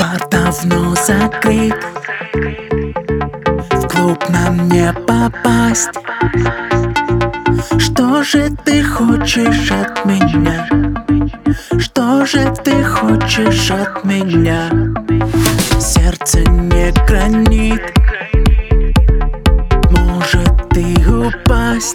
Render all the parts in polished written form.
Бар давно закрыт, в клуб нам не попасть. Что же ты хочешь от меня? Что же ты хочешь от меня? Сердце не гранит, может и упасть.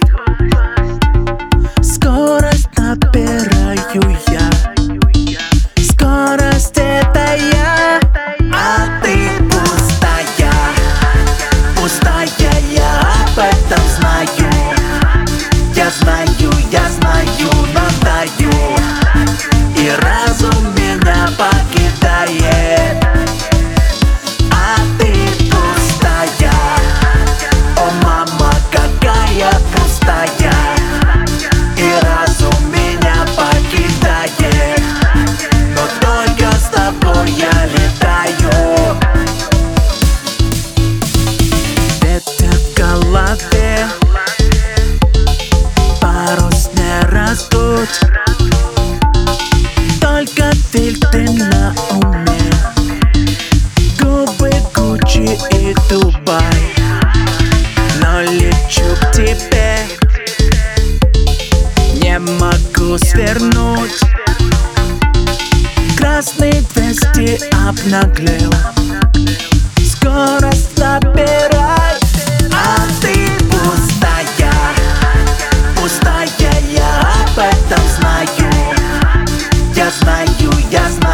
Скорость набираю я, скорость это я. А ты пустая, пустая, я об этом знаю. Я знаю, но даю, и разум меня покидает. А ты пустая, о мама, какая пустая, и разум меня покидает. Но только с тобой я летаю. Ветер в голове, парус не раздуть, только фильтры на уме, губы Гуччи и Дубай. Но лечу к тебе, не могу свернуть. Красный 200 обнаглел, скорость набирай. А ты пустая, пустая, я об этом знаю. Я знаю,